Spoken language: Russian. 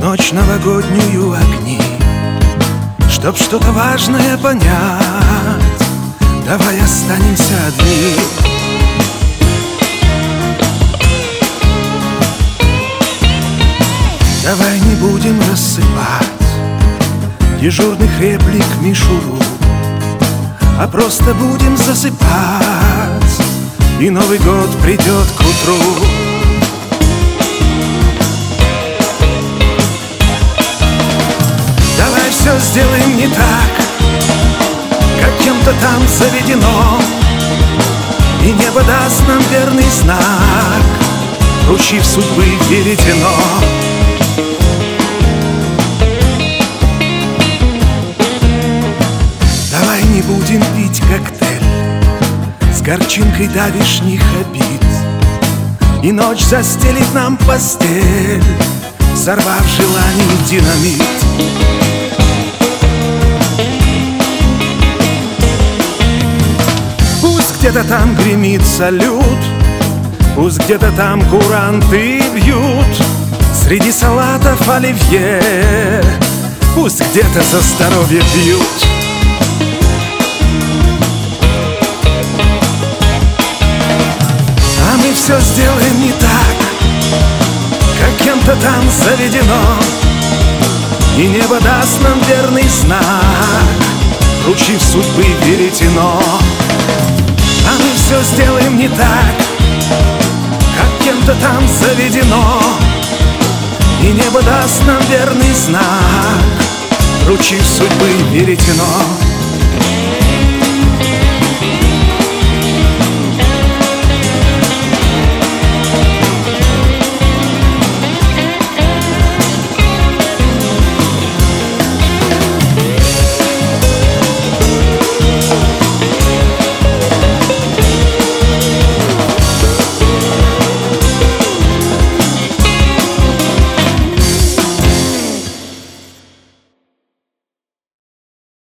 ночь новогоднюю огни. Чтоб что-то важное понять, давай останемся одни. Давай не будем рассыпать дежурных реплик мишуру, а просто будем засыпать, и Новый год придет к утру. Давай все сделаем не так, как кем-то там заведено, и небо даст нам верный знак, вручив судьбы веретено. Давай не будем пить коктейль с горчинкой давишних обид, и ночь застелит нам постель, взорвав желаний динамит. Пусть где-то там гремит салют, пусть где-то там куранты бьют среди салатов оливье, пусть где-то за здоровье пьют. А мы все сделаем не так, как кем-то там заведено, и небо даст нам верный знак, вручив судьбы веретено. А мы все сделаем не так, как кем-то там заведено, и небо даст нам верный знак, вручив судьбы веретено.